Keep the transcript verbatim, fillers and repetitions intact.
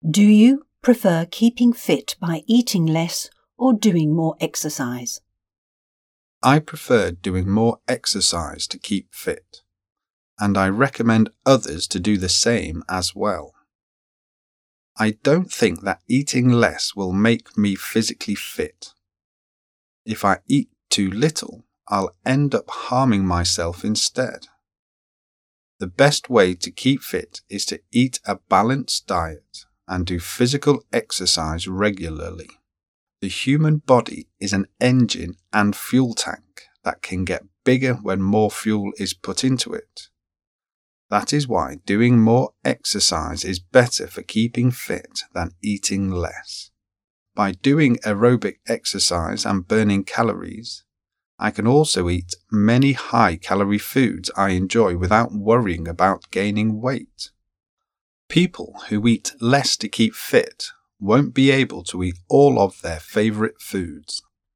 Do you prefer keeping fit by eating less or doing more exercise? I prefer doing more exercise to keep fit, and I recommend others to do the same as well. I don't think that eating less will make me physically fit. If I eat too little, I'll end up harming myself instead. The best way to keep fit is to eat a balanced diet and do physical exercise regularly. The human body is an engine and fuel tank that can get bigger when more fuel is put into it. That is why doing more exercise is better for keeping fit than eating less. By doing aerobic exercise and burning calories, I can also eat many high-calorie foods I enjoy without worrying about gaining weight. People who eat less to keep fit won't be able to eat all of their favorite foods.